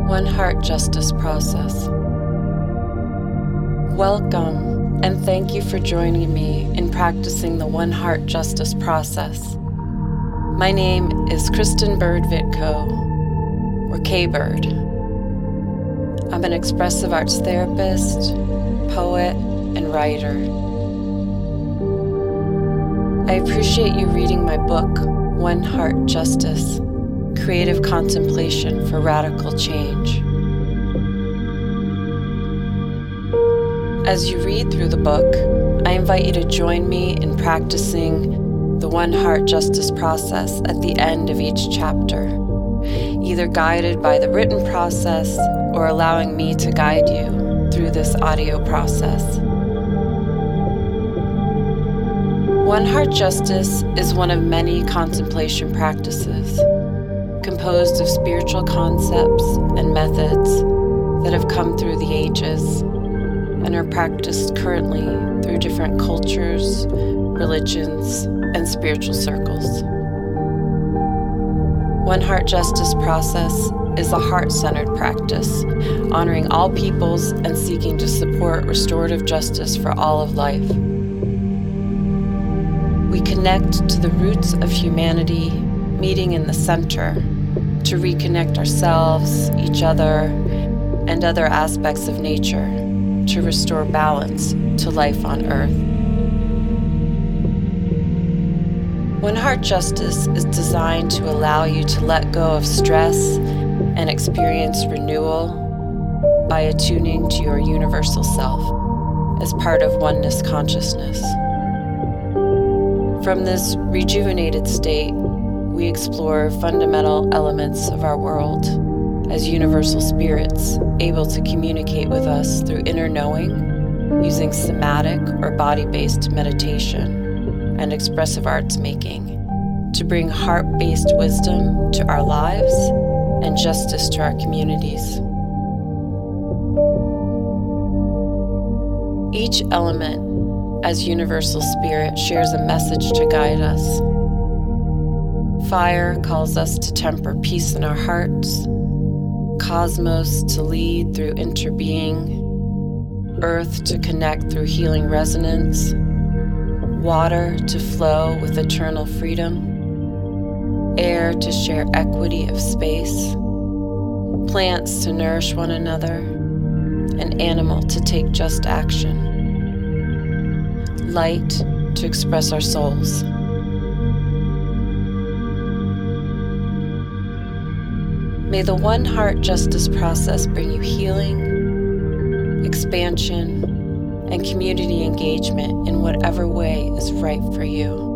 One Heart Justice Process. Welcome, and thank you for joining me in practicing the One Heart Justice Process. My name is Kristen Bird Vitko, or K-Bird. I'm an expressive arts therapist, poet, and writer. I appreciate you reading my book, One Heart Justice: Creative Contemplation for Radical Change. As you read through the book, I invite you to join me in practicing the One Heart Justice process at the end of each chapter, either guided by the written process or allowing me to guide you through this audio process. One Heart Justice is one of many contemplation practices, composed of spiritual concepts and methods that have come through the ages and are practiced currently through different cultures, religions, and spiritual circles. One Heart Justice process is a heart-centered practice, honoring all peoples and seeking to support restorative justice for all of life. We connect to the roots of humanity, meeting in the center, to reconnect ourselves, each other, and other aspects of nature, to restore balance to life on Earth. One Heart Justice is designed to allow you to let go of stress and experience renewal by attuning to your universal self as part of oneness consciousness. From this rejuvenated state, we explore fundamental elements of our world as universal spirits able to communicate with us through inner knowing, using somatic or body-based meditation and expressive arts making to bring heart-based wisdom to our lives and justice to our communities. Each element as universal spirit shares a message to guide us. Fire calls us to temper peace in our hearts, cosmos to lead through interbeing, earth to connect through healing resonance, water to flow with eternal freedom, air to share equity of space, plants to nourish one another, an animal to take just action, light to express our souls. May the One Heart Justice process bring you healing, expansion, and community engagement in whatever way is right for you.